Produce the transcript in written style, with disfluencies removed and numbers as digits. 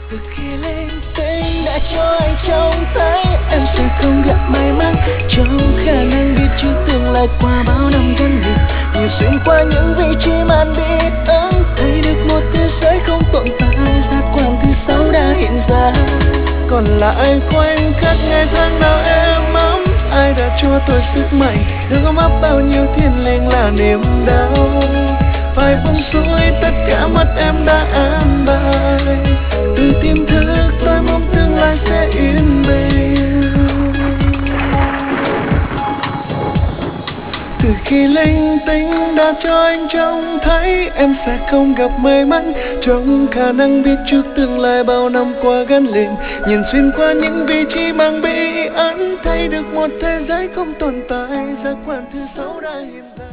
Từ khi lên tiếng đã cho anh trông thấy em sẽ không gặp may mắn trong khả năng biết trước tương lai qua bao năm gắn liền. Nhìn xuyên qua những vị trí màn biết ấn, thấy được một thế giới không tồn tại, giác quan thứ sáu đã hiện ra. Còn lại quanh khắc ngày tháng nào êm ấm, ai đã cho tôi sức mạnh đưa mắt bao nhiêu thiên liêng là niềm đau. Phải buông xuôi tất cả mắt em đã an bài, từ tiềm thức tôi mong tương lai sẽ yên bình. Từ khi linh tinh đã cho anh trông thấy em sẽ không gặp may mắn trong khả năng biết trước tương lai bao năm qua gắn liền. Nhìn xuyên qua những vị trí mang bí ẩn, thấy được một thế giới không tồn tại, giác quan thứ sáu đã hiện ra.